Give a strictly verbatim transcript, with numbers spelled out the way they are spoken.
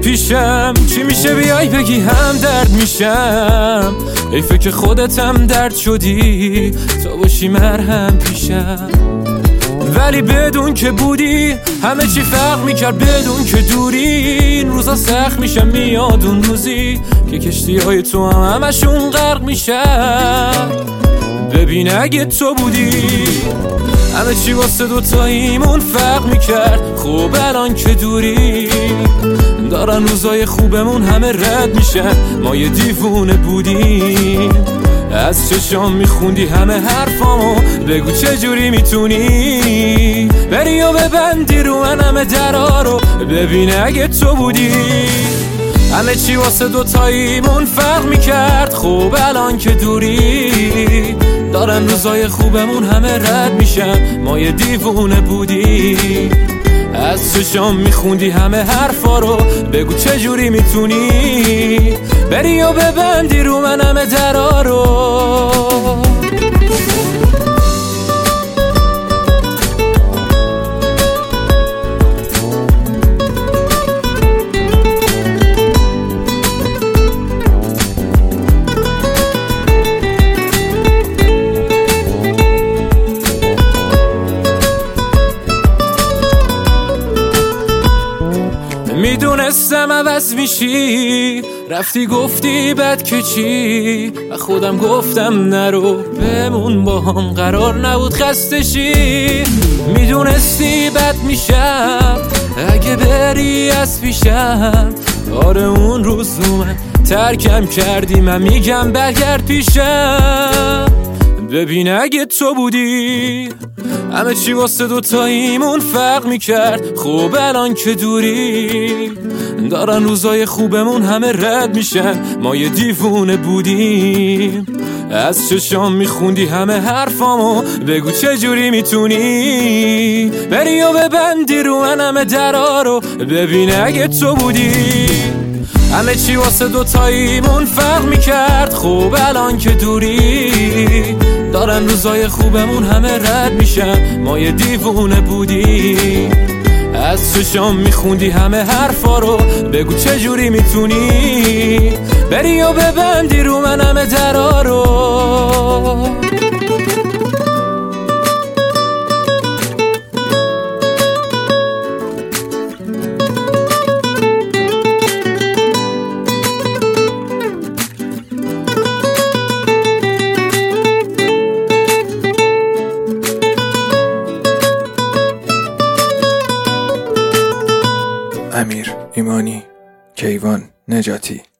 پیشم چی میشه بیای بگی هم درد میشم، حیفه که خودت هم درد شدی تا باشی مرهم پیشم. ولی بدون که بودی همه چی فرق میکرد، بدون که دوری این روزا سخت میشم. میاد اون روزی که کشتی های تو هم همشون غرق میشن. ببین اگه تو بودی همه چی واسه دوتاییمون فرق میکرد. خوب الان که دوری دارن روزای خوبمون همه رد میشن. ما یه دیوونه بودیم، از چشام میخوندی همه حرفامو. بگو چجوری میتونی بری و ببندی رو من همه درا رو. ببین اگه تو بودی همه چی واسه دوتاییمون فرق میکرد. خوب الان که دوری دارن روزای خوبمون همه رد میشن. ما یه دیوونه بودیم، از چشام میخوندی همه حرفا رو. بگو چجوری میتونی بری و ببندی رو من همه درا رو. میدونستم عوض میشی، رفتی گفتی بد که چی، و خودم گفتم نرو بمون با هم، قرار نبود خسته شی. میدونستی بد میشم اگه بری از پیشم. آره اون روز من ترکم کردی، من میگم برگرد پیشم. ببین اگه تو بودی همه چی واسه دوتاییمون فرق میکرد. خوب الان که دوری دارن روزای خوبمون همه رد میشن. ما یه دیوونه بودیم، از چشام میخوندی همه حرفامو. بگو چجوری میتونی بری و ببندی رو من همه درا رو. ببین اگه تو بودی همه چی واسه دوتاییمون فرق میکرد. خوب الان که دوری دارن روزای خوبمون همه رد میشن. ما یه دیوونه بودیم، از چشام میخوندی همه حرفا رو. بگو چجوری میتونی بری و ببندی رو من همه درا رو. امیر ایمانی، کیوان نجاتی.